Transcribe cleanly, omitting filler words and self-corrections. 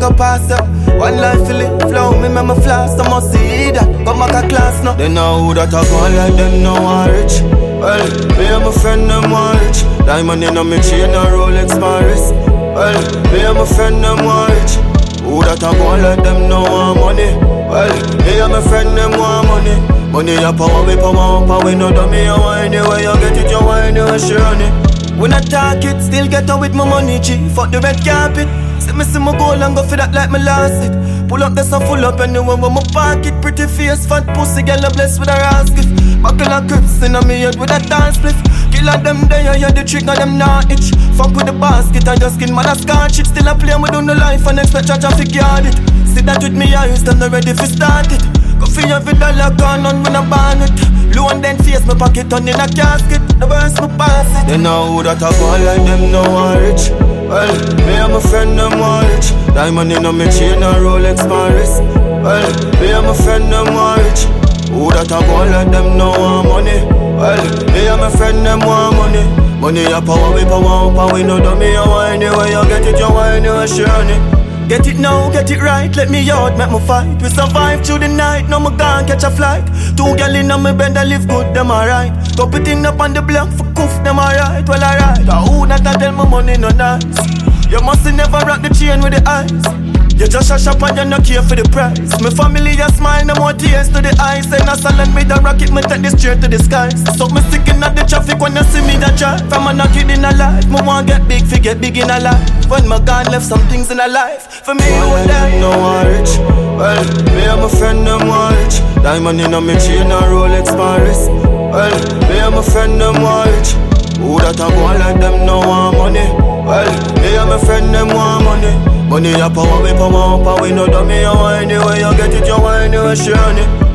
go pass up. One life to live, flow me, me flash. I must see that, come back a class now. They know who that I go like them, no one rich. Well, me and my friend, them one rich. Diamond in my chain, a Rolex Paris. Well, me and my friend, them one rich. Who that I go like them, no one money. Well, me and my friend, them want money. Money a power, we power up, and we know that me a wine. Anyway you get it, you wine, you share on it. When I talk it, still get out with my money, G. Fuck the red carpet. See my goal and go for that like my last it. Pull up this and full up anyway when my pocket. Pretty face, fat pussy, girl a blessed with a ass gift. Buckle a grips in a me head with a dance spliff. Kill a them there, yeah, the trick on them not itch. Fuck with the basket and just skin man a scotch it. Still a play with on the life and expect a traffic yard it. See that with me eyes, then I'm ready for start it. Go for every dollar gone on when I ban it. Low and then face my pocket on in a casket. The verse me pass it. They know who that I go like them, no one rich. Well, me and my friend, them one rich. Diamond in my chain, a Rolex Paris. Well, me and my friend, them one rich. Who that I go like them, no one money. Well, me and my friend, them want money. Money a power, we power up, and we know that me a wine. Anyway you get it, you wine, you share on it. Get it now, get it right, let me out, make me fight. We survive through the night, now me gone catch a flight. Two gal in my bed, I live good, them alright. Couple thing up on the block, for coof, them alright, well alright. Who that I tell my money no nice. You must never rock the chain with the eyes. You just a shop and you no care for the price. My family a smile, no more tears to the eyes. And a silent me the rocket, me take this straight to the skies. So me sick in the traffic when you see me that drive. From a kid in a life, me want get big, forget big in a life. When my God left some things in a life. For me, you and them, no one rich. Well, me and my friend, them one rich. Diamond in my chain, a Rolex Paris. Well, me and my friend, them one rich. Who that I go like them, no one money. Well, me and my friend, them want money. Money a power, we power up, and we know that me a wine. Anyway you get it, you wine, you share on it.